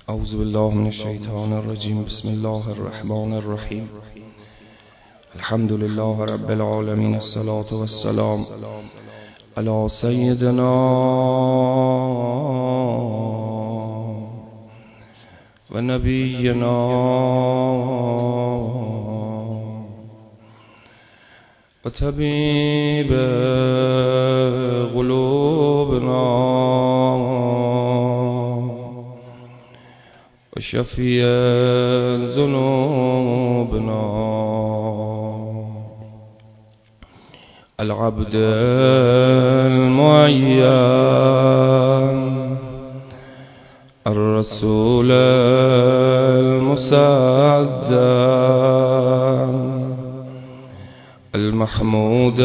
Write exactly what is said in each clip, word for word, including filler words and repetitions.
اعوذ بالله من الشیطان الرجیم. بسم الله الرحمن الرحیم. الحمد لله رب العالمین. الصلاة والسلام علی سیدنا و نبینا و طبیب قلوبنا و شفیع ذنوبنا العبد المعین الرسول المصدق المحمود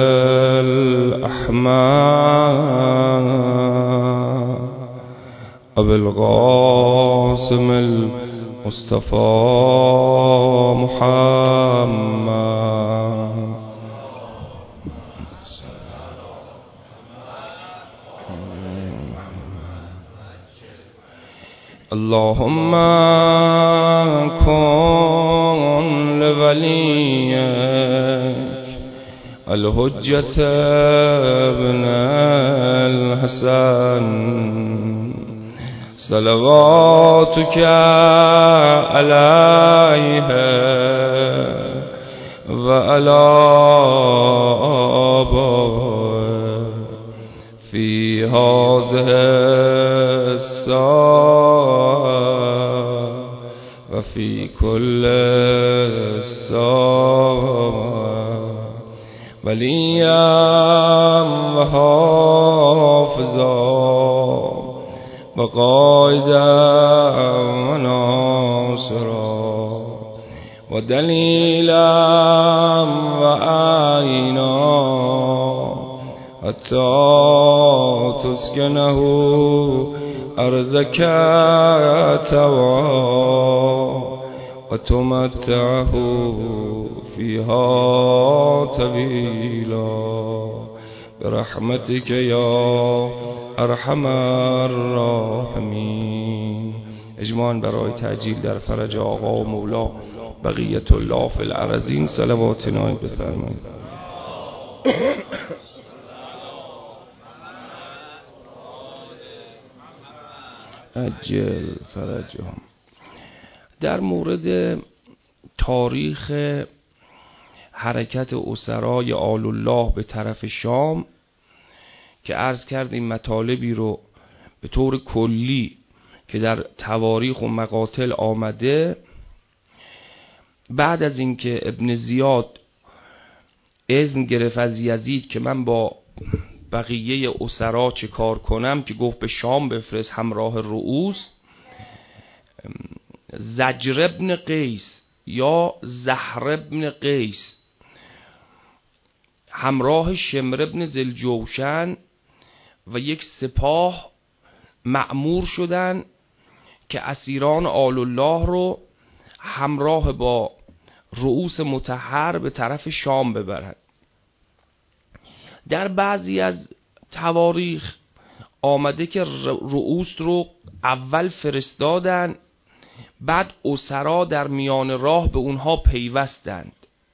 الأحمد أبي القاسم المصطفى محمد. اللهم كن لوليك الحجة ابن الحسن صلواتك عليه وعلى آبائه في هذه الساعة وفي كل ساعة وليا وحافظا وقائدا وناصرا ودليلا وعينا حتى تسكنه أرزك توا وتمتعه فيها طويلا برحمتك يا ارحم الراحمین. اجماعاً برای تعجیل در فرج آقا و مولا بقیت الله فی الارضین صلوات نایب بفرمایید. عجل فرجهم. در مورد تاریخ حرکت اسرای آل الله به طرف شام که عرض کردیم مطالبی رو به طور کلی که در تواریخ و مقاتل آمده، بعد از اینکه ابن زیاد اذن گرفت از یزید که من با بقیه اسرا چه کار کنم، که گفت به شام بفرست همراه رؤوس، زجر ابن قیس یا زهر ابن قیس همراه شمر ابن ذوالجوشن و یک سپاه مأمور شدن که اسیران آل الله رو همراه با رؤوس مطهر به طرف شام ببرند. در بعضی از تواریخ آمده که رؤوس رو اول فرستادن، بعد اسرا در میان راه به اونها پیوستند.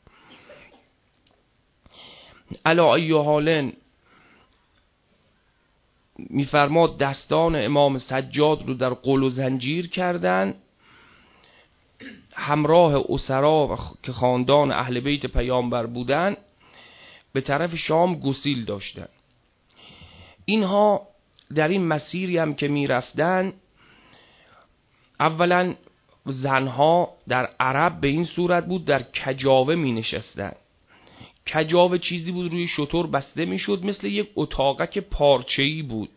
علی ای حال میفرماد دستان امام سجاد رو در قل و زنجیر کردن، همراه اسرا که خاندان اهل بیت پیامبر بودن به طرف شام گسیل داشتن. اینها در این مسیری هم که میرفتن، اولا زنها در عرب به این صورت بود در کجاوه می نشستن. کجاوه چیزی بود روی شتر بسته می شد، مثل یک اتاقک پارچه‌ای بود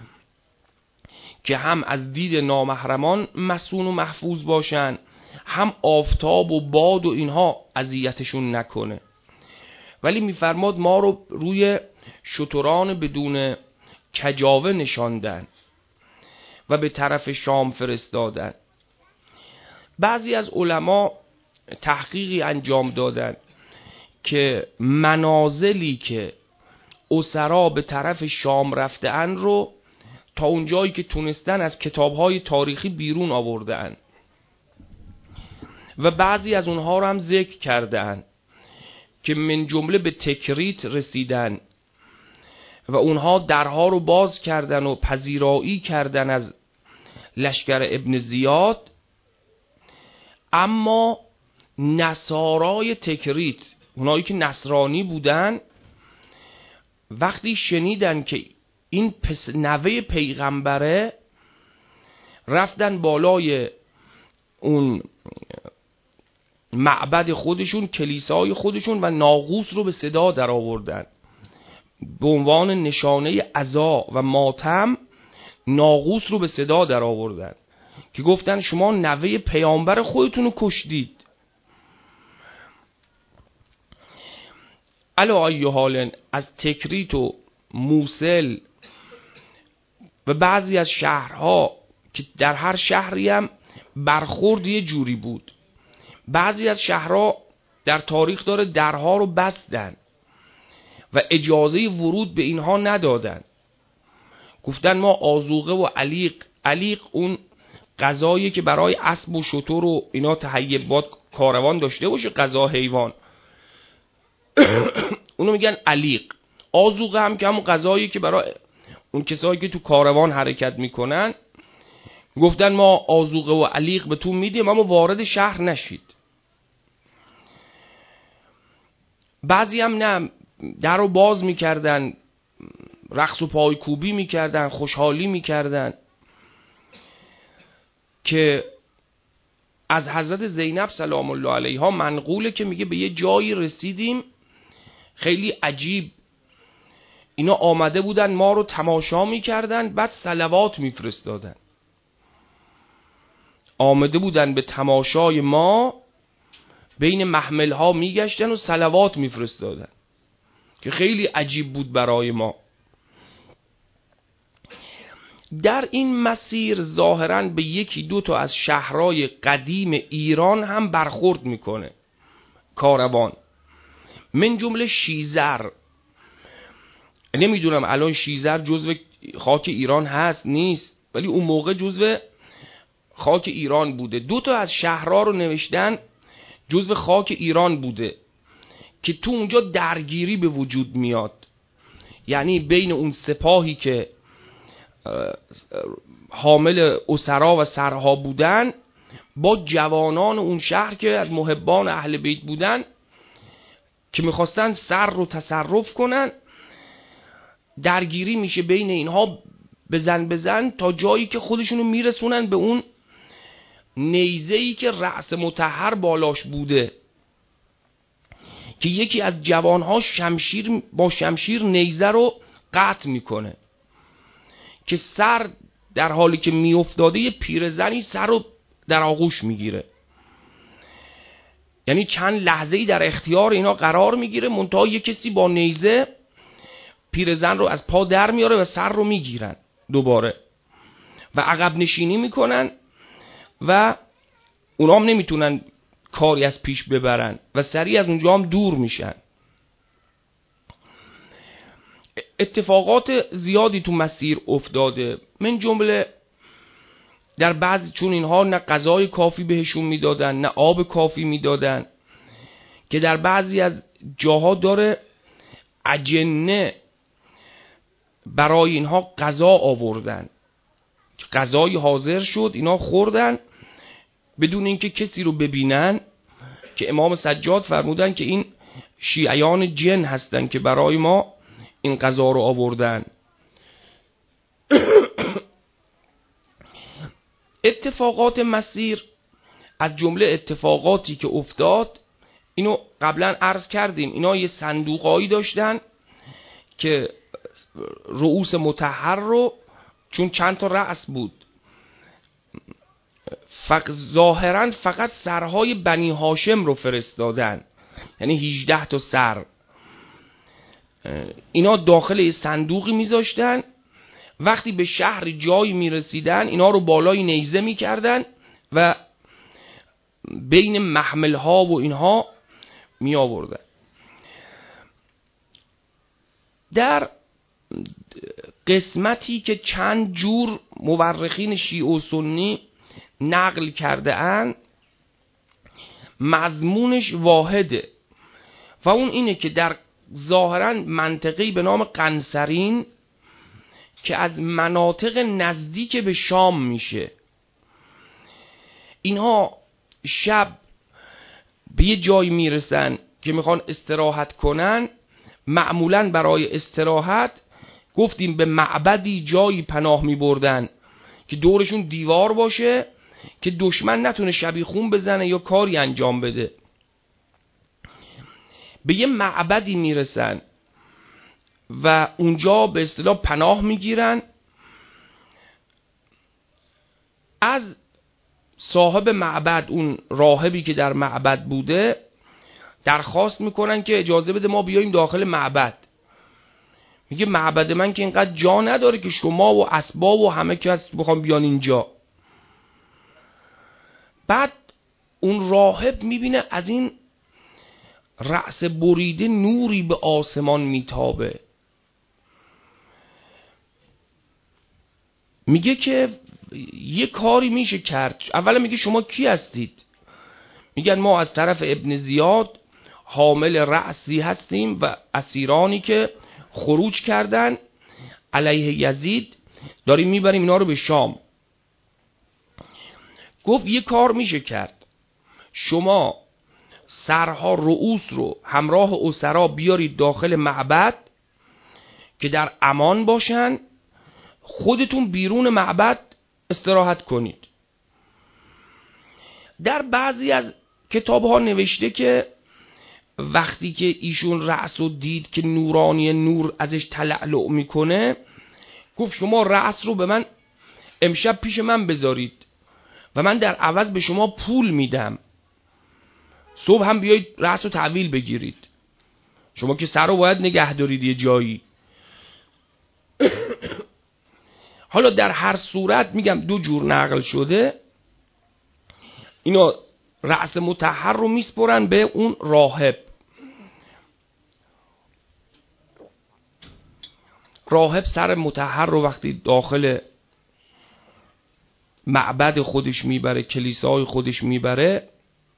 که هم از دید نامحرمان مسون و محفوظ باشن، هم آفتاب و باد و اینها اذیتشون نکنه. ولی میفرماد ما رو روی شتران بدون کجاوه نشاندن و به طرف شام فرستادن. بعضی از علما تحقیقی انجام دادن که منازلی که اسرا به طرف شام رفته‌اند رو تا اونجایی که تونستن از کتاب‌های تاریخی بیرون آوردن و بعضی از اونها رو هم ذکر کردن که من جمله به تکریت رسیدن و اونها درها رو باز کردن و پذیرایی کردن از لشکر ابن زیاد. اما نصارای تکریت، اونایی که نصرانی بودن، وقتی شنیدن که این پس نوه پیغمبره، رفتن بالای اون معبد خودشون، کلیسای خودشون و ناقوس رو به صدا در آوردن. به عنوان نشانه عزا و ماتم ناقوس رو به صدا در آوردن که گفتن شما نوه پیامبر خودتون رو کشتید. علا ای حال از تکریت و موصل و بعضی از شهرها که در هر شهری هم برخورد یه جوری بود، بعضی از شهرها در تاریخ داره درها رو بستن و اجازه ورود به اینها ندادن. گفتن ما آذوقه و علیق، علیق اون غذایی که برای اسب و شتر و اینا تهیه باد کاروان داشته باشه، غذا حیوان، اونو میگن علیق. آذوقه هم که همون غذایی که برای اون کسایی که تو کاروان حرکت میکنن. گفتن ما آذوقه و علیق به تو میدیم اما وارد شهر نشید. بعضی هم نه، در رو باز میکردن، رقص و پایکوبی میکردن، خوشحالی میکردن. که از حضرت زینب سلام الله علیها منقوله که میگه به یه جایی رسیدیم خیلی عجیب، اینا آمده بودن ما رو تماشا میکردن، بعد صلوات میفرستادن. آمده بودن به تماشای ما، بین محمل ها میگشتن و صلوات میفرستادن که خیلی عجیب بود برای ما. در این مسیر ظاهراً به یکی دو تا از شهرهای قدیم ایران هم برخورد میکنه کاروان، من جمله شیزر. نمیدونم الان شیزر جزو خاک ایران هست نیست، ولی اون موقع جزو خاک ایران بوده. دو تا از شهرها رو نوشتن جزو خاک ایران بوده که تو اونجا درگیری به وجود میاد. یعنی بین اون سپاهی که حامل اسرا و سرها بودن با جوانان اون شهر که از محبان اهل بیت بودن که میخواستن سر رو تصرف کنن، درگیری میشه بین اینها، بزن بزن تا جایی که خودشونو میرسونن به اون نیزه‌ای که رأس مطهر بالاش بوده، که یکی از جوانها شمشیر با شمشیر نیزه رو قطع میکنه که سر در حالی که میافتاده یه پیرزنی سر رو در آغوش میگیره. یعنی چند لحظه‌ای در اختیار اینا قرار میگیره، منتها یه کسی با نیزه پیرزن رو از پا در میاره و سر رو میگیرن دوباره و عقب نشینی میکنن و اونا هم نمیتونن کاری از پیش ببرن و سریع از اونجا هم دور میشن. اتفاقات زیادی تو مسیر افتاده، من جمله در بعضی، چون اینها نه غذای کافی بهشون میدادن نه آب کافی میدادن، که در بعضی از جاها داره اجنه برای اینها غذا آوردن، غذای حاضر شد اینا خوردن بدون اینکه کسی رو ببینن، که امام سجاد فرمودن که این شیعیان جن هستن که برای ما این غذا رو آوردن. اتفاقات مسیر از جمله اتفاقاتی که افتاد، اینو قبلا عرض کردیم، اینا یه صندوقایی داشتن که رؤوس مطهر رو، چون چند تا رأس بود، فق... ظاهرا فقط سرهای بنی هاشم رو فرستادن، یعنی هجده تا سر. اینا داخل یه صندوقی میذاشتن، وقتی به شهر جایی میرسیدن اینا رو بالای نیزه میکردن و بین محمل ها و اینها می آوردن. در قسمتی که چند جور مورخین شیعه و سنی نقل کرده اند مضمونش واحده و اون اینه که در ظاهراً منطقه‌ای به نام قنسرین که از مناطق نزدیک به شام میشه، اینها شب به یه جایی میرسن که میخوان استراحت کنن. معمولاً برای استراحت گفتیم به معبدی جایی پناه میبردن که دورشون دیوار باشه که دشمن نتونه شبیخون بزنه یا کاری انجام بده. به یه معبدی میرسن و اونجا به اصطلاح پناه میگیرن. از صاحب معبد، اون راهبی که در معبد بوده، درخواست میکنن که اجازه بده ما بیاییم داخل معبد. میگه معبد من که اینقدر جا نداره که شما و اسباب و همه کس بخوام بیان اینجا. بعد اون راهب میبینه از این رأس بریده نوری به آسمان میتابه. میگه که یه کاری میشه کرد. اولا میگه شما کی هستید؟ میگن ما از طرف ابن زیاد حامل رأسی هستیم و اسیرانی که خروج کردن علیه یزید داریم میبریم اینا رو به شام. گفت یه کار میشه کرد، شما سرها رؤوس رو همراه اسرا بیارید داخل معبد که در امان باشن، خودتون بیرون معبد استراحت کنید. در بعضی از کتاب ها نوشته که وقتی که ایشون رأس رو دید که نورانی نور ازش تلألؤ میکنه، گفت شما رأس رو به من امشب پیش من بذارید و من در عوض به شما پول میدم، صبح هم بیایید رأس رو تحویل بگیرید. شما که سر رو باید نگه دارید یه جایی. حالا در هر صورت میگم دو جور نقل شده. اینا رأس مطهر رو میسپرن به اون راهب. راهب سر مطهر رو وقتی داخل معبد خودش میبره، کلیسای خودش میبره،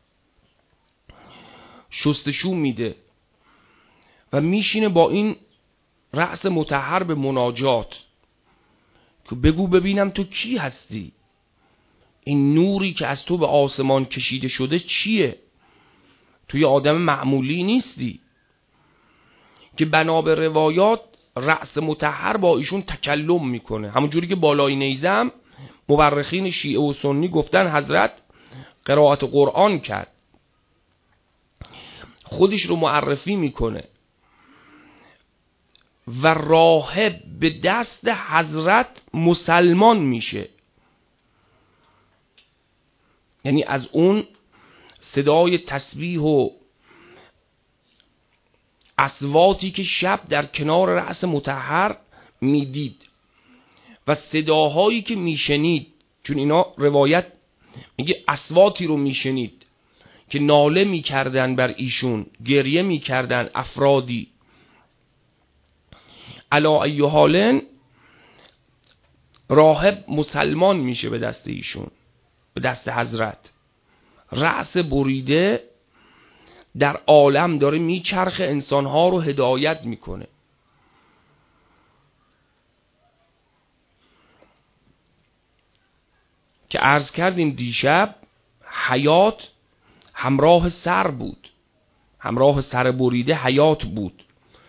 شستشو میده و میشینه با این رأس مطهر به مناجات که بگو ببینم تو کی هستی، این نوری که از تو به آسمان کشیده شده چیه؟ تو یه آدم معمولی نیستی. که بنا به روایات رأس مطهر با ایشون تکلم میکنه، همون جوری که بالای نیزم مورخین شیعه و سنی گفتن حضرت قرائت قرآن کرد، خودش رو معرفی میکنه و راهب به دست حضرت مسلمان میشه. یعنی از اون صدای تسبیح و اصواتی که شب در کنار رأس مطهر میدید و صداهایی که میشنید، چون اینا روایت میگه اصواتی رو میشنید که ناله میکردن بر ایشون، گریه میکردن افرادی. علا ای حالن راهب مسلمان میشه به دست ایشون، به دست حضرت. رأس بریده در عالم داره میچرخ، انسانها رو هدایت میکنه. که عرض کردیم دیشب حیات همراه سر بود، همراه سر بریده حیات بود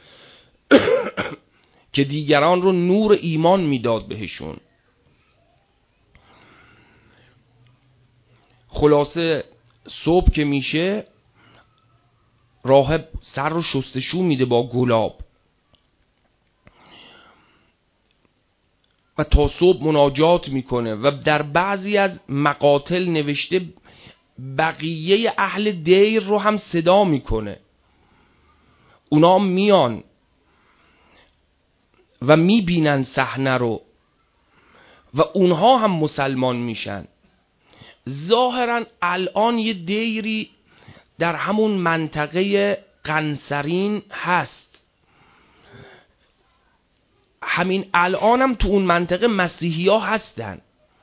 که دیگران رو نور ایمان میداد بهشون. خلاصه صبح که میشه راهب سر رو شستشو میده با گلاب و تا صبح مناجات میکنه و در بعضی از مقاتل نوشته بقیه اهل دیر رو هم صدا میکنه. اونا میان و میبینن صحنه رو و اونها هم مسلمان میشن. ظاهرا الان یه دیری در همون منطقه قنسرین هست. همین الان هم تو اون منطقه مسیحی ها هستن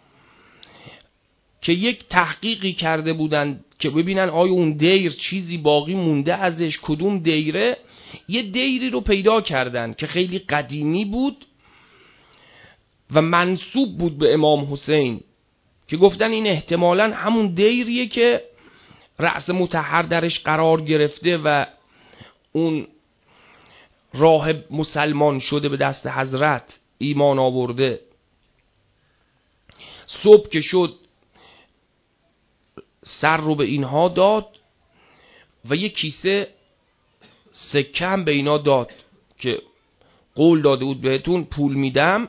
که یک تحقیقی کرده بودن که ببینن آیا اون دیر چیزی باقی مونده ازش، کدوم دیره. یه دیری رو پیدا کردن که خیلی قدیمی بود و منسوب بود به امام حسین، که گفتن این احتمالاً همون دیریه که رأس مطهر درش قرار گرفته و اون راهب مسلمان شده به دست حضرت ایمان آورده. صبح که شد سر رو به اینها داد و یک کیسه سکه هم به اینا داد که قول داده بود بهتون پول میدم.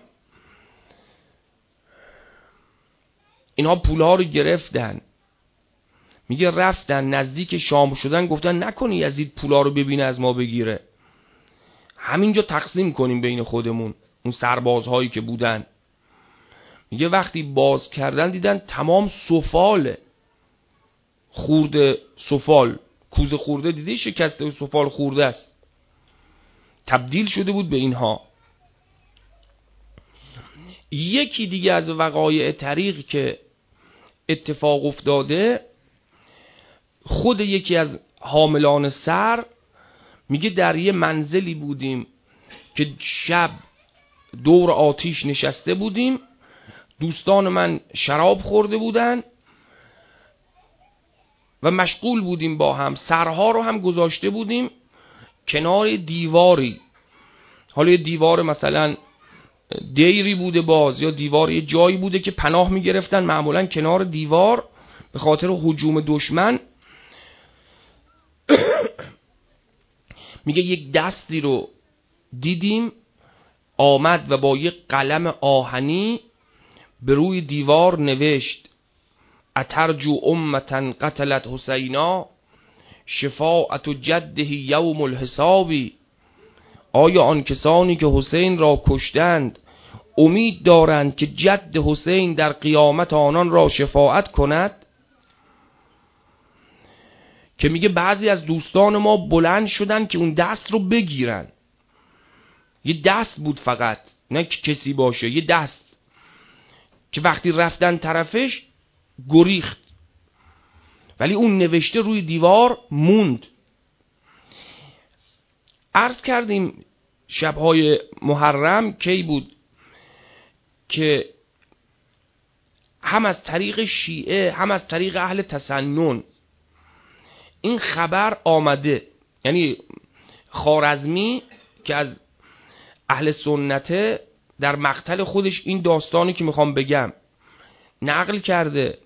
اینها پولها رو گرفتن. میگه رفتن نزدیک شام شدن گفتن نکنی یزید پولها رو ببینه از ما بگیره، همینجا تقسیم کنیم بین خودمون. اون سربازهایی که بودن، میگه وقتی باز کردن دیدن تمام سفاله، خورده سفال، کوزه خورده دیده شکسته و سفال خورده است، تبدیل شده بود به اینها. یکی دیگه از وقایع طریق که اتفاق افتاده، خود یکی از حاملان سر میگه در یه منزلی بودیم که شب دور آتیش نشسته بودیم، دوستان من شراب خورده بودن و مشغول بودیم با هم، سرها رو هم گذاشته بودیم کنار دیواری. حالا یه دیوار مثلا دیری بوده باز، یا دیوار یه جایی بوده که پناه میگرفتن معمولا کنار دیوار به خاطر هجوم دشمن. میگه یک دستی رو دیدیم آمد و با یک قلم آهنی به روی دیوار نوشت: اترجو امتا قتلت حسینا شفاعت جده یوم الحسابی. آیا آن کسانی که حسین را کشتند امید دارند که جد حسین در قیامت آنان را شفاعت کند؟ که میگه بعضی از دوستان ما بلند شدن که اون دست رو بگیرن. یه دست بود فقط، نه که کسی باشه، یه دست که وقتی رفتن طرفش گریخت، ولی اون نوشته روی دیوار موند. عرض کردیم شبهای محرم کی بود که هم از طریق شیعه هم از طریق اهل تسنن این خبر آمده. یعنی خوارزمی که از اهل سنته در مقتل خودش این داستانی که میخوام بگم نقل کرده.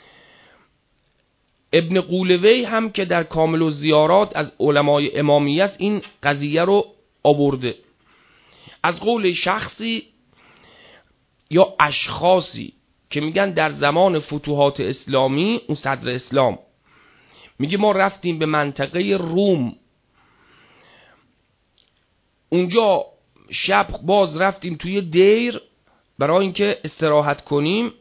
ابن قولوی هم که در کامل الزیارات از علمای امامیه است این قضیه رو آورده، از قول شخصی یا اشخاصی که میگن در زمان فتوحات اسلامی، اون صدر اسلام، میگه ما رفتیم به منطقه روم، اونجا شب باز رفتیم توی دیر برای اینکه استراحت کنیم.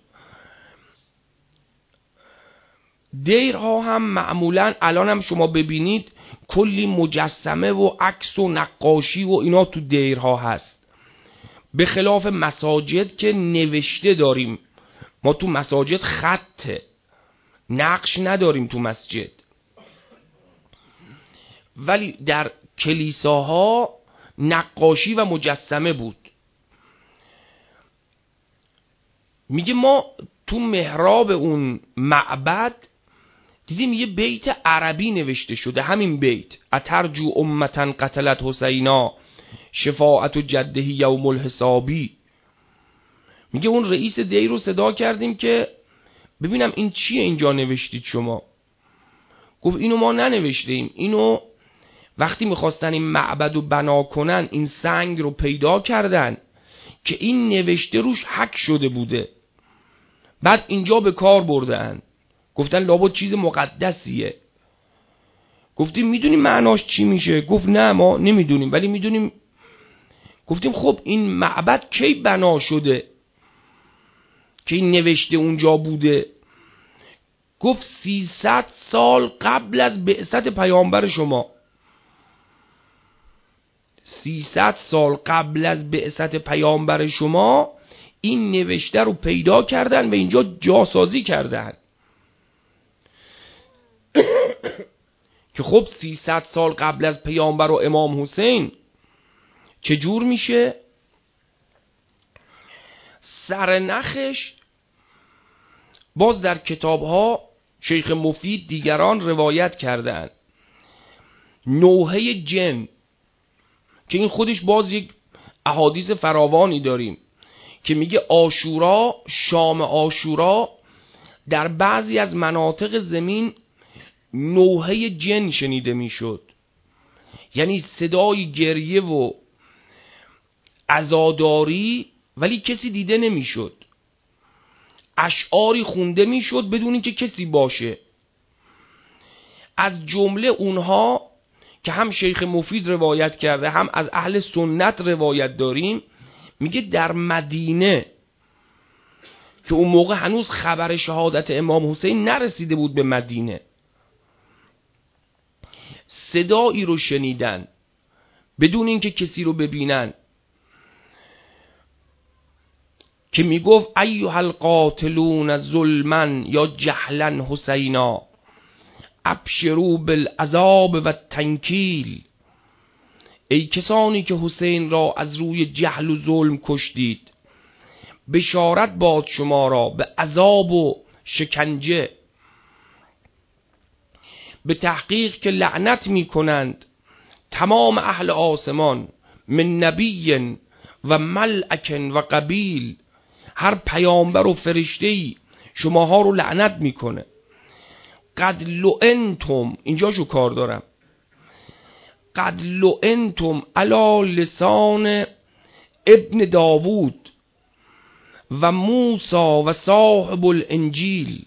دیرها هم معمولا الان هم شما ببینید کلی مجسمه و عکس و نقاشی و اینا تو دیرها هست، به خلاف مساجد که نوشته داریم. ما تو مساجد خطه، نقش نداریم تو مسجد، ولی در کلیساها نقاشی و مجسمه بود. میگه ما تو محراب اون معبد دیدیم یه بیت عربی نوشته شده، همین بیت: اترجو امتا قتلت حسینا شفاعت جده یوم الحسابی. میگه اون رئیس دیر رو صدا کردیم که ببینم این چیه اینجا نوشتید شما. گفت اینو ما ننوشته ایم، اینو وقتی میخواستن این معبد رو بنا کنن این سنگ رو پیدا کردن که این نوشته روش حک شده بوده، بعد اینجا به کار بردن، گفتن لابد چیز مقدسیه. گفتیم میدونیم معناش چی میشه؟ گفت نه ما نمیدونیم ولی میدونیم. گفتیم خب این معبد کی بنا شده که این نوشته اونجا بوده؟ گفت سیصد سال قبل از بعثت پیامبر شما. سیصد سال قبل از بعثت پیامبر شما این نوشته رو پیدا کردن و اینجا جاسازی کردن که خب سیصد سال قبل از پیامبر و امام حسین چجور میشه؟ سرنخش باز در کتابها شیخ مفید دیگران روایت کردند. نوحه جن که این خودش باز یک احادیث فراوانی داریم که میگه عاشورا، شام عاشورا در بعضی از مناطق زمین نوحه جن شنیده میشد، یعنی صدای گریه و عزاداری ولی کسی دیده نمیشد، اشعاری خونده میشد بدون اینکه کسی باشه. از جمله اونها که هم شیخ مفید روایت کرده هم از اهل سنت روایت داریم، میگه در مدینه که اون موقع هنوز خبر شهادت امام حسین نرسیده بود به مدینه، صدایی رو شنیدن بدون اینکه کسی رو ببینن که میگفت ایها القاتلون ظلما یا جهلا حسینا ابشروا بالعذاب و تنکیل. ای کسانی که حسین را از روی جهل و ظلم کشتید، بشارت باد شما را به عذاب و شکنجه. به تحقیق که لعنت می کنند تمام اهل آسمان من نبی و ملک و قبیل، هر پیامبر و فرشته‌ای شماها رو لعنت میکنه. قد لعنتم، اینجاشو کار دارم، قد لعنتم علی لسان ابن داوود و موسی و صاحب الانجیل.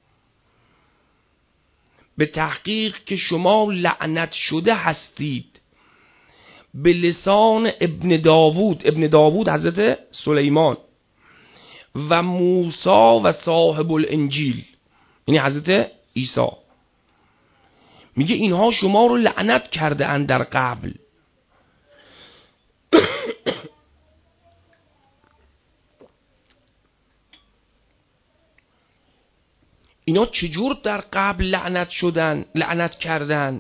به تحقیق که شما لعنت شده هستید به لسان ابن داوود، ابن داوود حضرت سلیمان، و موسی و صاحب الانجیل یعنی حضرت عیسی. میگه اینها شما رو لعنت کرده اند در قبل. اینا چجور در قبل لعنت شدن، لعنت کردن؟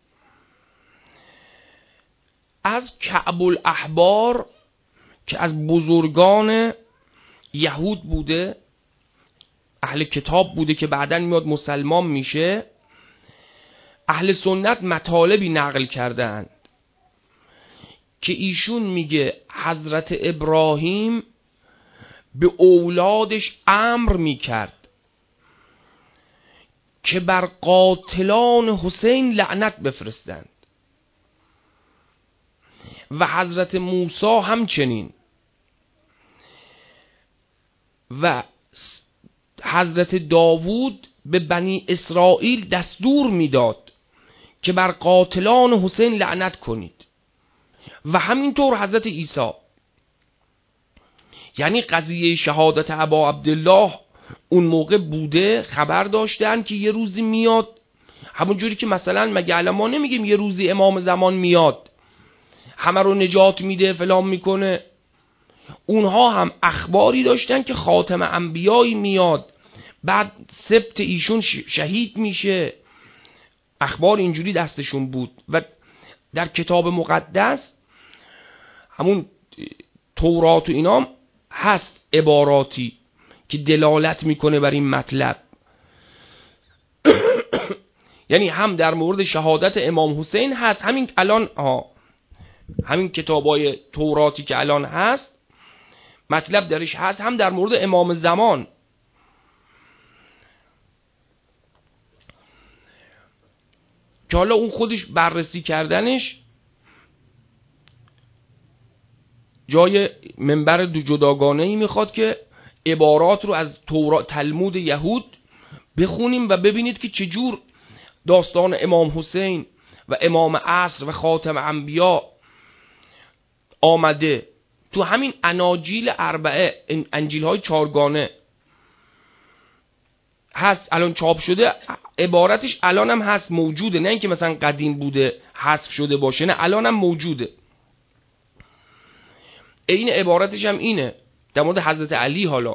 از کعب الاحبار که از بزرگان یهود بوده، اهل کتاب بوده که بعداً میاد مسلمان میشه، اهل سنت مطالبی نقل کردند که ایشون میگه حضرت ابراهیم به اولادش امر میکرد که بر قاتلان حسین لعنت بفرستند و حضرت موسی همچنین و حضرت داوود به بنی اسرائیل دستور میداد که بر قاتلان حسین لعنت کنید و همینطور حضرت عیسی. یعنی قضیه شهادت ابا عبدالله اون موقع بوده، خبر داشتن که یه روزی میاد، همون جوری که مثلا مگه الان ما نمیگیم یه روزی امام زمان میاد همه رو نجات میده فلان میکنه، اونها هم اخباری داشتن که خاتم انبیایی میاد بعد سبت ایشون شهید میشه، اخبار اینجوری دستشون بود. و در کتاب مقدس همون تورات و اینام هست عباراتی که دلالت میکنه بر این مطلب. یعنی هم در مورد شهادت امام حسین هست، همین الان ها همین کتابای توراتی که الان هست مطلب درش هست، هم در مورد امام زمان. که حالا اون خودش بررسی کردنش جای منبر دو جداگانه ای میخواد که عبارات رو از تورات تلمود یهود بخونیم و ببینید که چجور داستان امام حسین و امام عصر و خاتم انبیا آمده تو همین اناجیل اربعه، انجیل های چارگانه هست، الان چاپ شده، عبارتش الان هم هست موجوده، نه اینکه مثلا قدیم بوده حذف شده باشه، نه الان هم موجوده. این عبارتش هم اینه در مورد حضرت علی، حالا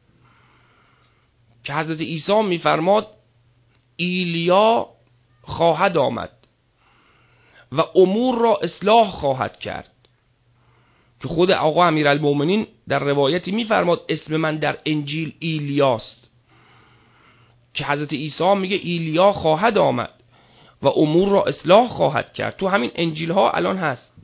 که حضرت عیسی میفرماد ایلیا خواهد آمد و امور را اصلاح خواهد کرد، که خود آقا امیرالمومنین در روایتی میفرماد اسم من در انجیل ایلیاست، که حضرت عیسی میگه ایلیا خواهد آمد و امور را اصلاح خواهد کرد. تو همین انجیل ها الان هست.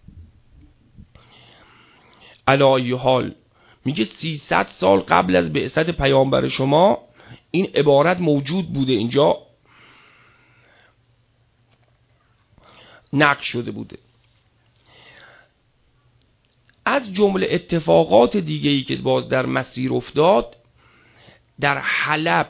علی حال میگه سیصد سال قبل از بعثت پیامبر شما این عبارت موجود بوده، اینجا نقل شده بوده. از جمله اتفاقات دیگه‌ای که باز در مسیر افتاد، در حلب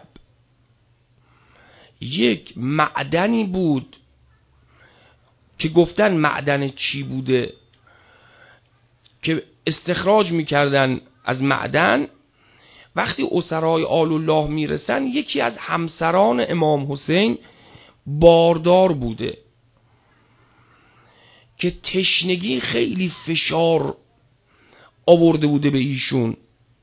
یک معدنی بود که گفتن معدن چی بوده، که استخراج میکردن از معدن. وقتی اسرای آل الله میرسن، یکی از همسران امام حسین باردار بوده که تشنگی خیلی فشار آورده بوده به ایشون.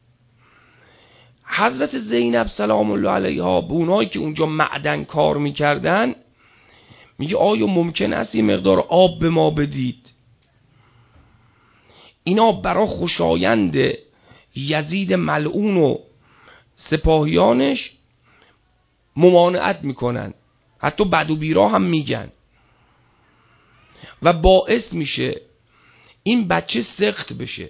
حضرت زینب سلام الله علیها به اونایی که اونجا معدن کار میکردن میگه آیا ممکن است یه مقدار آب به ما بدید؟ اینا برای خوشایند یزید ملعون و سپاهیانش ممانعت میکنن، حتی بد و بیرا هم میگن، و باعث میشه این بچه سخت بشه.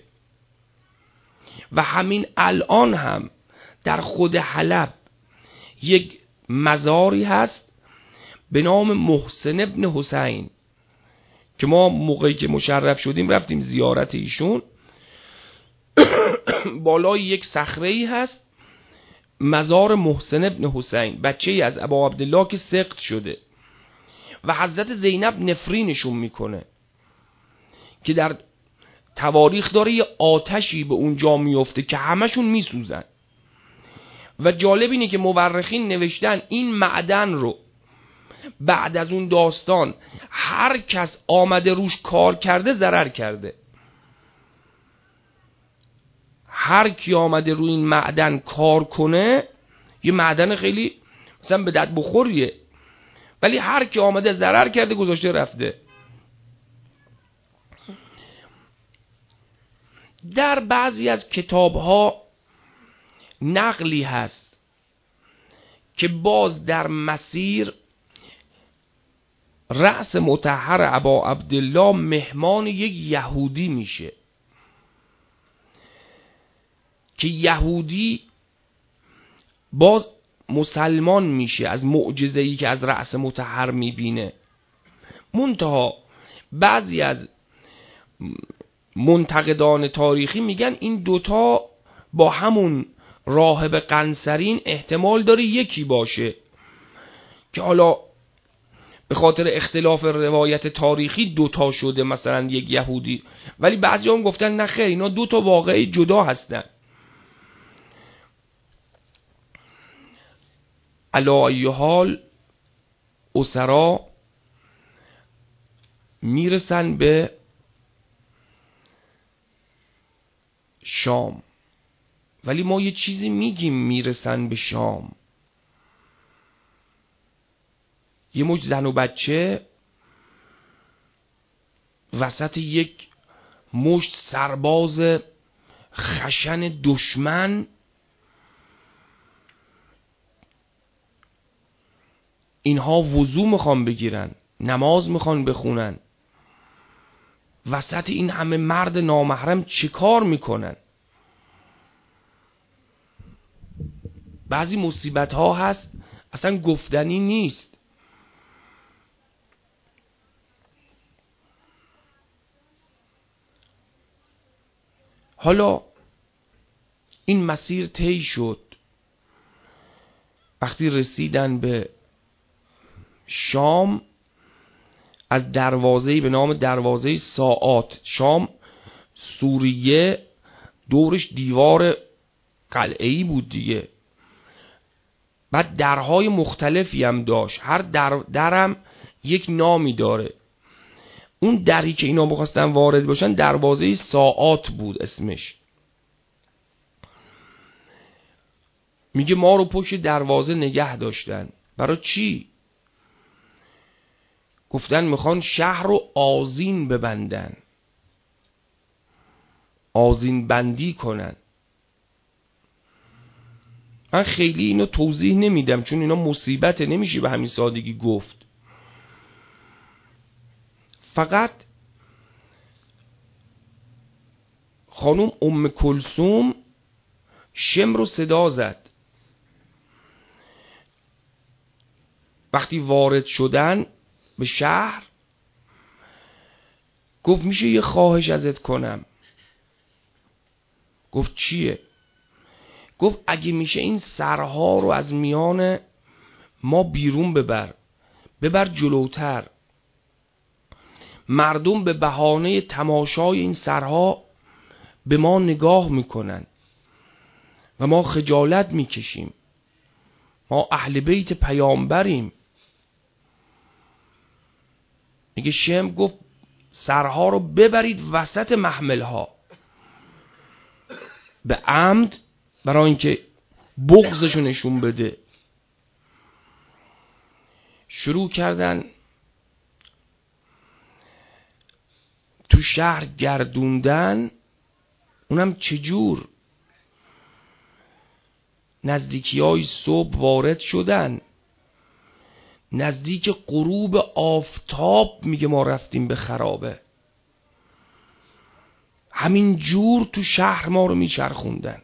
و همین الان هم در خود حلب یک مزاری هست به نام محسن ابن حسین، که ما موقعی که مشرف شدیم رفتیم زیارت ایشون. بالای یک صخره‌ای هست مزار محسن ابن حسین، بچه‌ای از ابا عبدالله که سقط شده، و حضرت زینب نفرینشون میکنه که در تواریخ داره یه آتشی به اونجا میفته که همشون میسوزن. و جالب اینه که مورخین نوشتن این معدن رو بعد از اون داستان هر کس آمده روش کار کرده ضرر کرده. هر کی آمده روی این معدن کار کنه، یه معدن خیلی مثلا به درد بخوریه، ولی هر کی آمده ضرر کرده گذاشته رفته. در بعضی از کتاب‌ها نقلی هست که باز در مسیر رأس مطهر ابا عبدالله مهمان یک یهودی میشه، که یهودی باز مسلمان میشه از معجزه‌ای که از رأس مطهر میبینه. منتها بعضی از منتقدان تاریخی میگن این دوتا با همون راهب قنصرین احتمال داره یکی باشه، که حالا به خاطر اختلاف روایت تاریخی دوتا شده مثلا یک یهودی، ولی بعضی هم گفتن نه خیر، اینا دوتا واقعی جدا هستن. علی ای حال اسرا میرسن به شام، ولی ما یه چیزی میگیم میرسن به شام. یه مجد زن و بچه وسط یک مشت سرباز خشن دشمن، اینها وضو میخوان بگیرن، نماز میخوان بخونن، وسط این همه مرد نامحرم چه کار میکنن؟ بعضی مصیبت ها هست اصلا گفتنی نیست. حالا این مسیر طی شد. وقتی رسیدن به شام، از دروازه‌ای به نام دروازه ساعات، شام سوریه دورش دیوار قلعه‌ای بود دیگه، بعد درهای مختلفی هم داشت، هر در درم یک نامی داره. اون دری که اینا بخواستن وارد باشن دروازه ساعات بود اسمش. میگه ما رو پشت دروازه نگه داشتن. برای چی؟ گفتن میخوان شهر رو آذین ببندن، آذین بندی کنن. من خیلی اینو توضیح نمیدم چون اینا مصیبته، نمیشه به همین سادگی گفت. فقط خانم ام کلثوم شم رو صدا زد. وقتی وارد شدن به شهر گفت میشه یه خواهش ازت کنم. گفت چیه؟ گفت اگه میشه این سرها رو از میان ما بیرون ببر، ببر جلوتر. مردم به بهانه تماشای این سرها به ما نگاه میکنن و ما خجالت میکشیم. ما اهل بیت پیامبریم. میگه شم گفت سرها رو ببرید وسط محملها، به عمد، برای اینکه بغضشو نشون بده. شروع کردن تو شهر گردوندن. اونم چجور؟ نزدیکی های صبح وارد شدن، نزدیک غروب آفتاب میگه ما رفتیم به خرابه. همین جور تو شهر ما رو میچرخوندن.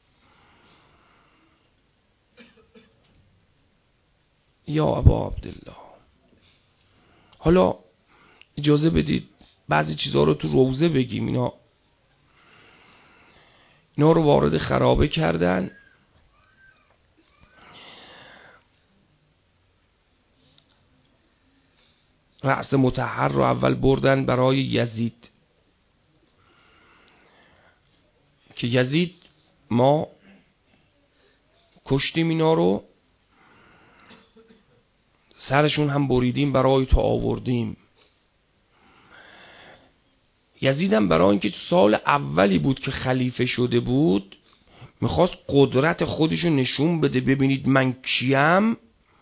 یا ابا عبدالله، حالا اجازه بدید بعضی چیزها رو تو روزه بگیم. اینا اینا رو وارد خرابه کردن. رأس مطهر رو اول بردن برای یزید که یزید ما کشتیم اینا رو، سرشون هم بریدیم برای تو آوردیم. یزیدم برای اینکه سال اولی بود که خلیفه شده بود، میخواست قدرت خودشو نشون بده. ببینید من کیم.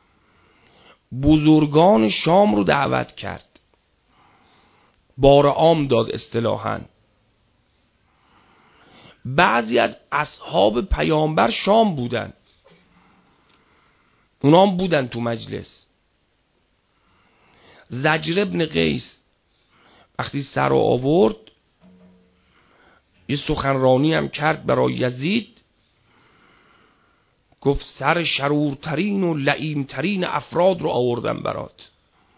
بزرگان شام رو دعوت کرد، بار عام داد اصطلاحاً. بعضی از اصحاب پیامبر شام بودن، اونا هم بودن تو مجلس. زجر ابن قیس وقتی سر رو آورد یه سخنرانی هم کرد برای یزید. گفت سر شرورترین و لعیمترین افراد رو آوردم برات.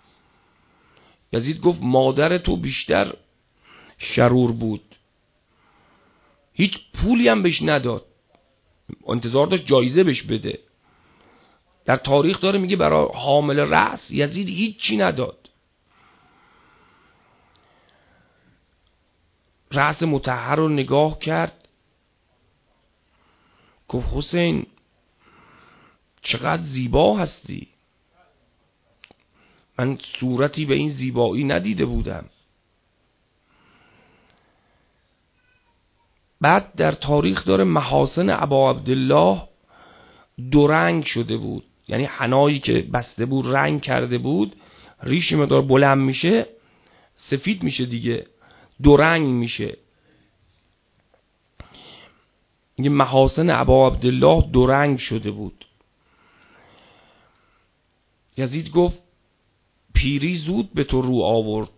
یزید گفت مادر تو بیشتر شرور بود. هیچ پولی هم بهش نداد، انتظار داشت جایزه بهش بده. در تاریخ داره میگه برای حامل رأس یزید هیچی نداد. رأس مطهر رو نگاه کرد، گفت حسین چقدر زیبا هستی، من صورتی به این زیبایی ندیده بودم. بعد در تاریخ داره محاسن ابا عبدالله دو رنگ شده بود، یعنی حنایی که بسته بود رنگ کرده بود، ریش مقدار بلند میشه سفید میشه دیگه، دو رنگ میشه. یه محاسن ابا عبدالله دو رنگ شده بود. یزید گفت پیری زود به تو رو آورد.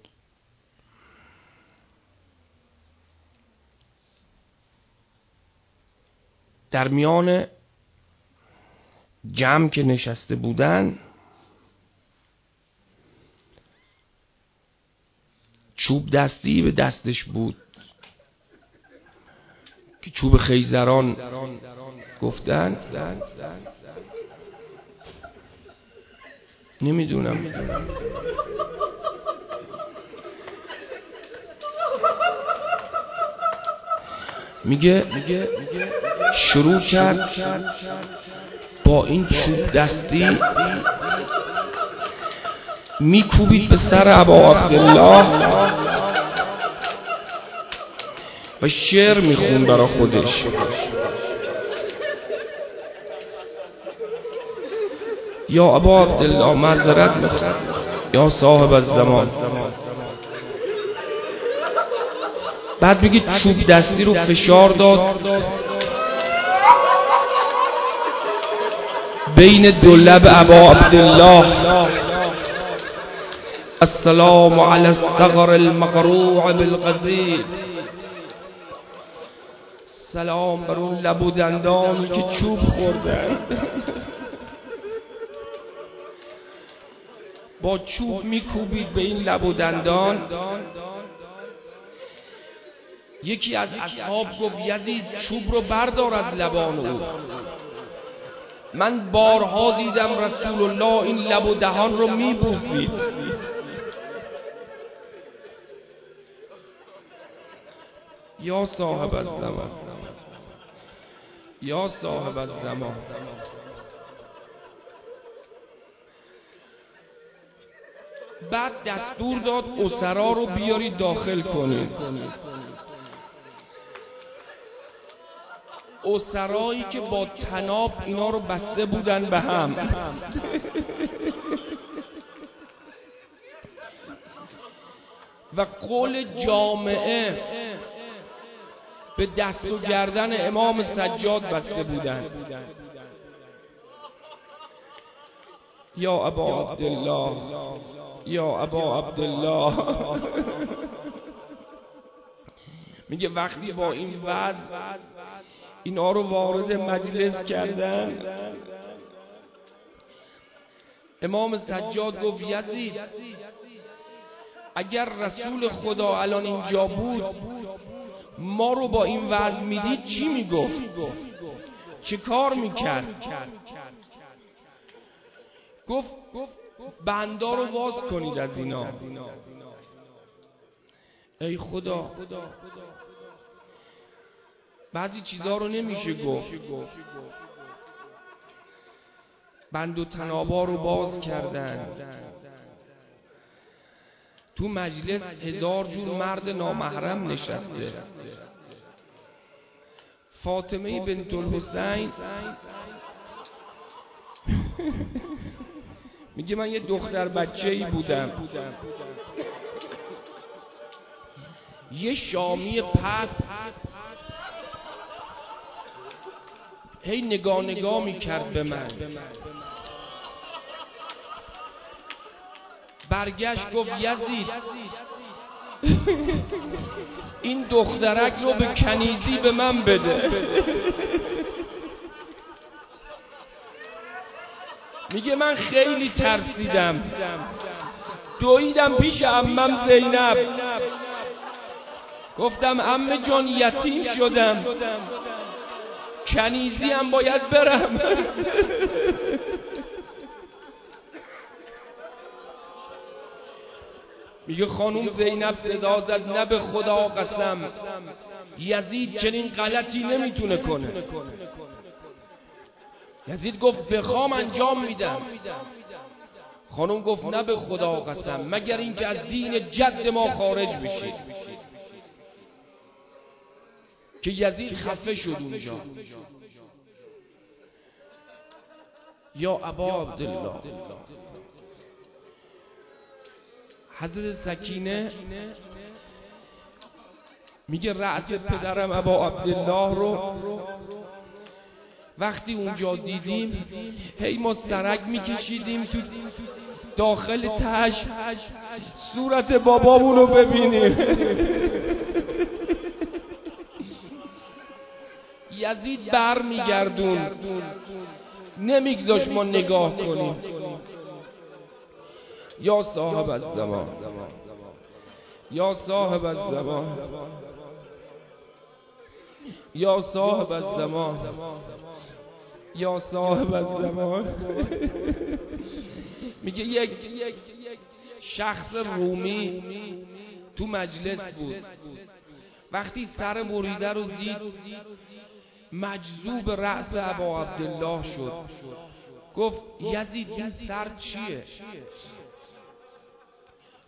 در میان جمع که نشسته بودن چوب دستی به دستش بود که چوب خیزران گفتن. نمیدونم میگه شروع کرد با این چوب دستی میکوبید به سر ابا عبدالله و شعر میخون برا خودش. یا ابا عبدالله معذرت میخوام، یا صاحب الزمان. بعد میگه چوب دستی رو فشار داد بین دو لب ابا عبدالله. السلام علی الصغر المقروع بالغزیر. سلام بر اون لب و دندانی که چوب خوردن. با چوب میکوبید به این لب و دندان. یکی از اصحاب گفت یزید چوب رو بردار از لبان او. من بارها دیدم رسول الله این لب و دهان رو میبوسید. یا صاحب الزمان، یا صاحب الزمان. بعد دستور داد اسرا رو بیارید داخل کنید. اسرایی که با طناب اینا رو بسته بودن به هم. و قول جامعه به دست و گردن امام سجاد بسته بودن. یا ابا عبدالله، یا ابا عبدالله. میگه وقتی با این وضع اینا رو وارد مجلس کردن، امام سجاد گفت یزید اگر رسول خدا الان اینجا بود ما رو با این وضع میدید چی میگفت؟ چه کار میکرد؟ گفت بندا رو باز کنید از اینا. ای خدا، بعضی چیزها رو نمیشه گفت. بند و طنابا رو باز کردن. تو مجلس هزار جور مرد نامحرم نشسته. فاطمه بنت الحسین میگه من یه دختر بچه‌ای بودم، یه شامی پس هی نگاه نگاه میکرد به من. برگشت گفت یزید این دخترک رو به کنیزی به من بده. میگه من خیلی ترسیدم، دویدم پیش عمم زینب، گفتم عمه جان یتیم شدم، کنیزی هم باید برم. میگه خانوم زینب صدا زد نه به خدا قسم یزید چنین غلطی نمیتونه کنه. یزید گفت بخوام انجام میدم. خانوم گفت نه به خدا قسم مگر اینکه از دین جد ما خارج بشید. که یزید خفه شد اونجا. یا ابا عبدالله، حضرت سکینه میگه رأس پدرم ابا عبدالله رو وقتی اونجا دیدیم هی ما سرک میکشیدیم تو داخل تش صورت بابامون رو ببینیم. یزید بر میگردون، نمیگذاش ما نگاه کنیم. یا صاحب الزمان، یا صاحب الزمان، یا صاحب الزمان، یا صاحب الزمان. میگه یک شخص رومی تو مجلس بود، وقتی سر مریده رو دید مجذوب رأس ابا عبدالله شد. گفت یزید این سر چیه؟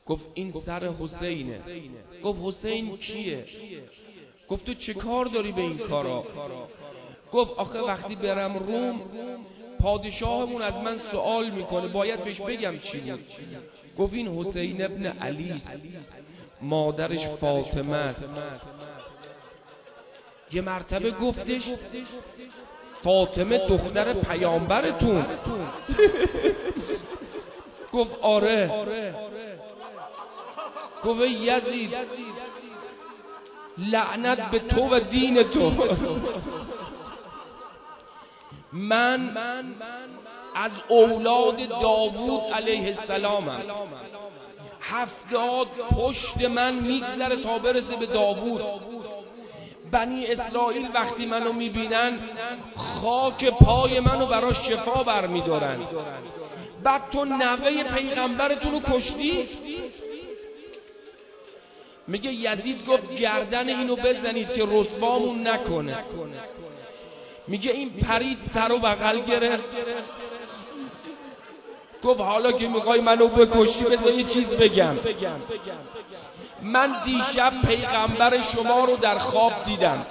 گفت این سر حسینه. گفت حسین کیه؟ گفت تو چه کار داری به این کارا؟ گفت آخه وقتی برم روم پادشاهمون از من سوال میکنه، باید بهش بگم چی بود. گفت این حسین ابن علی است، مادرش فاطمه است. یه مرتبه گفتش فاطمه دختر پیامبرتون؟ گفت آره. گفت یزید لعنت به تو و دین تو، من از اولاد داوود علیه السلامم، هفتاد پشت من میگذره تا برسه به داوود. بنی اسرائیل وقتی منو میبینن خاک پای منو براش شفا برمیدارن. بعد تو نوه پیغمبرتونو کشتی؟ میگه یزید گفت گردن اینو بزنید که رسوامون نکنه. میگه این پرید سر و بغل گرفت. گفت حالا که میخوای منو بکشی بذار یه چیز بگم. من دیشب پیغمبر شما رو در خواب دیدم.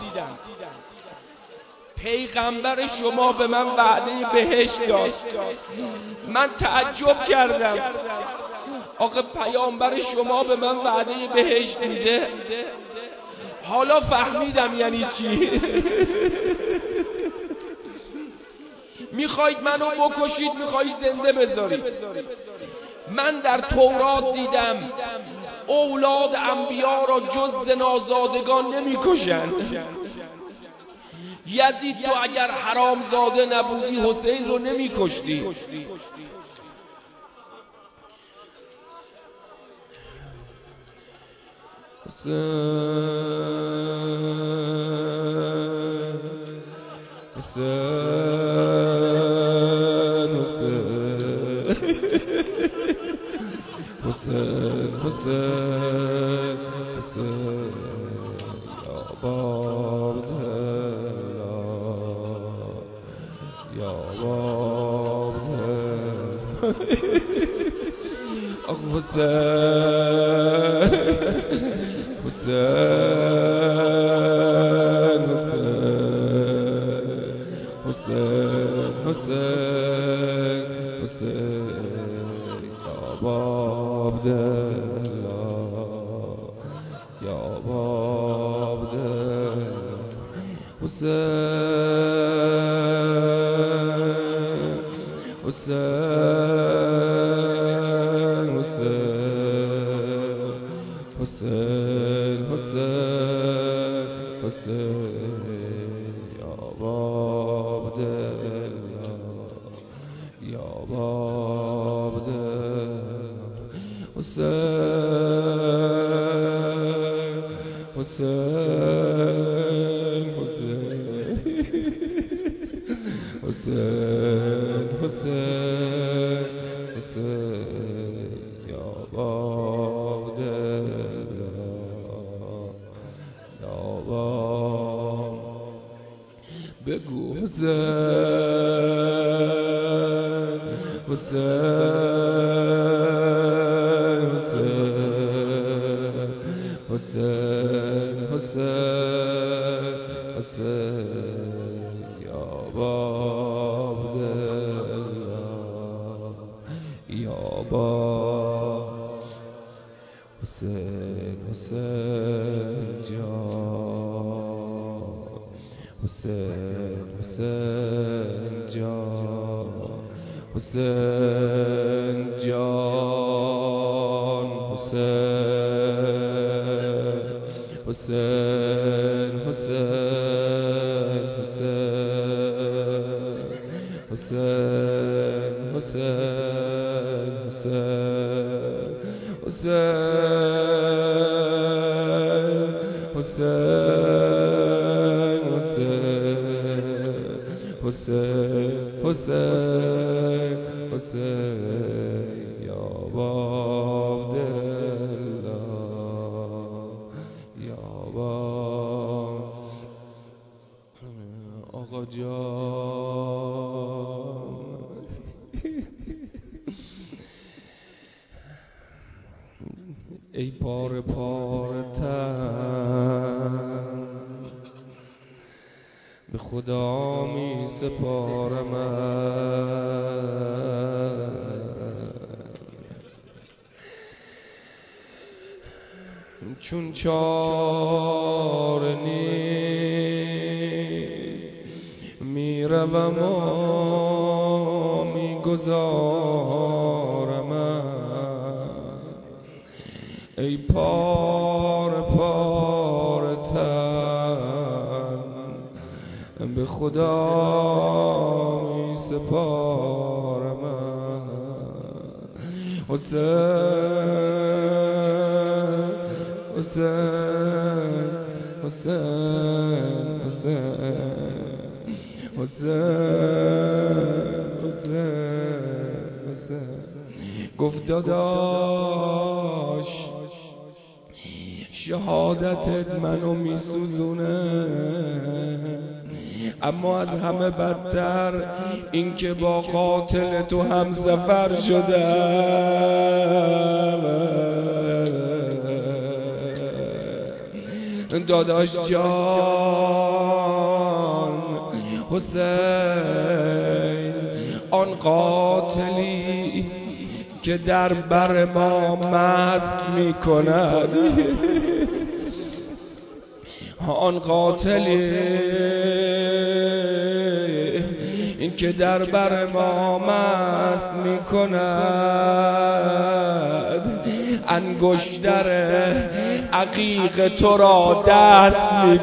پیغمبر شما به من وعده بهشت داد. من تعجب کردم، آخه پیامبر شما به من وعده بهشت میده؟ حالا فهمیدم یعنی چی. میخواید منو بکشید، میخواید زنده بذارید. من در تورات دیدم اولاد انبیا را جز زنازادگان نمیکشن. یزید تو اگر حرام زاده نبودی حسین رو نمیکشتی. حسین حسین حسین حسین یا باب یا باب حسین حسین حسین حسین حسین یا باب یا باب حسین حسین حسین حسین حسین یا باب یا باب حسین حسین حسین حسین حسین حسین یا باب یا باب بگو حسین حسین حسین حسین حسین یا باب یا باب حسین حسین جان حسین حسین جان حسین جان حسین حسین حسین حسین حسین حسین حسین حسین حسین حسین حسین حسین یا باب یا باب آقا جان ای پاره پاره تن به خدا می سپارم، چون چاره نیست می روم و می گذارم، ای پاره پاره تن به خدا می سپارم. حسین حسین حسین حسین حسین حسین گفت داداش شهادتت منو میسوزونه، اما از همه بدتر این که با قاتل تو هم سفر شدم. داداش جان حسین آن قاتلی که در بر ما مست می کند، آن قاتلی این که در بر ما مست می کند، انگشتر عقیق تو را دست می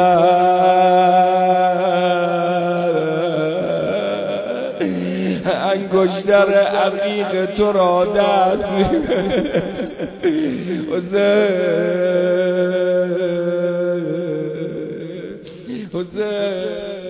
کند، انگشتر عقیق تو را دست می کند. حسین حسین